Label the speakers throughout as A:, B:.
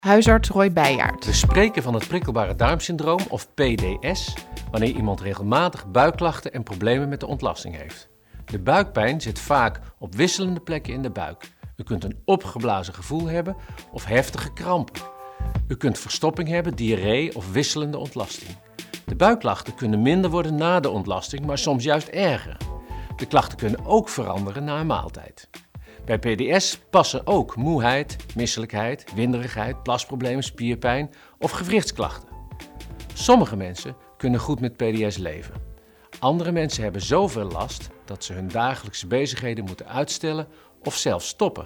A: Huisarts Roy Beijaert.
B: We spreken van het prikkelbare darmsyndroom of PDS wanneer iemand regelmatig buikklachten en problemen met de ontlasting heeft. De buikpijn zit vaak op wisselende plekken in de buik. U kunt een opgeblazen gevoel hebben of heftige krampen. U kunt verstopping hebben, diarree of wisselende ontlasting. De buikklachten kunnen minder worden na de ontlasting, maar soms juist erger. De klachten kunnen ook veranderen na een maaltijd. Bij PDS passen ook moeheid, misselijkheid, winderigheid, plasproblemen, spierpijn of gewrichtsklachten. Sommige mensen kunnen goed met PDS leven. Andere mensen hebben zoveel last dat ze hun dagelijkse bezigheden moeten uitstellen of zelfs stoppen.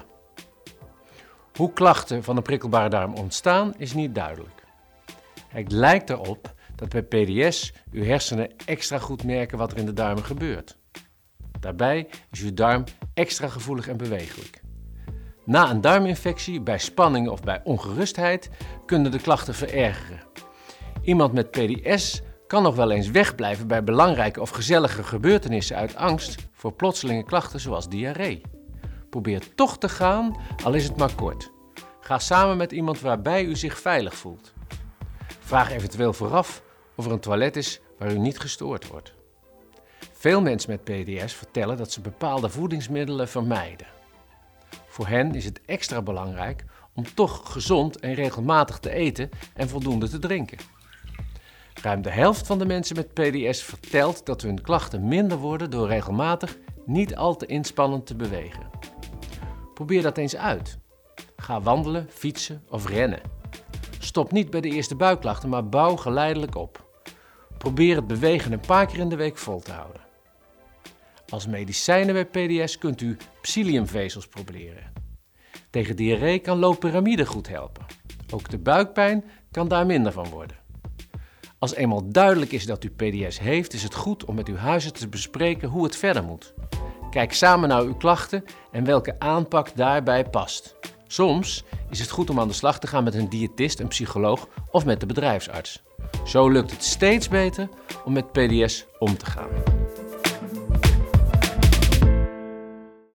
B: Hoe klachten van een prikkelbare darm ontstaan is niet duidelijk. Het lijkt erop dat bij PDS uw hersenen extra goed merken wat er in de darmen gebeurt. Daarbij is uw darm extra gevoelig en bewegelijk. Na een darminfectie, bij spanning of bij ongerustheid kunnen de klachten verergeren. Iemand met PDS kan nog wel eens wegblijven bij belangrijke of gezellige gebeurtenissen uit angst voor plotselinge klachten zoals diarree. Probeer toch te gaan, al is het maar kort. Ga samen met iemand waarbij u zich veilig voelt. Vraag eventueel vooraf of er een toilet is waar u niet gestoord wordt. Veel mensen met PDS vertellen dat ze bepaalde voedingsmiddelen vermijden. Voor hen is het extra belangrijk om toch gezond en regelmatig te eten en voldoende te drinken. Ruim de helft van de mensen met PDS vertelt dat hun klachten minder worden door regelmatig niet al te inspannend te bewegen. Probeer dat eens uit. Ga wandelen, fietsen of rennen. Stop niet bij de eerste buikklachten, maar bouw geleidelijk op. Probeer het bewegen een paar keer in de week vol te houden. Als medicijnen bij PDS kunt u psylliumvezels proberen. Tegen diarree kan loperamide goed helpen. Ook de buikpijn kan daar minder van worden. Als eenmaal duidelijk is dat u PDS heeft, is het goed om met uw huisarts te bespreken hoe het verder moet. Kijk samen naar uw klachten en welke aanpak daarbij past. Soms is het goed om aan de slag te gaan met een diëtist, een psycholoog of met de bedrijfsarts. Zo lukt het steeds beter om met PDS om te gaan.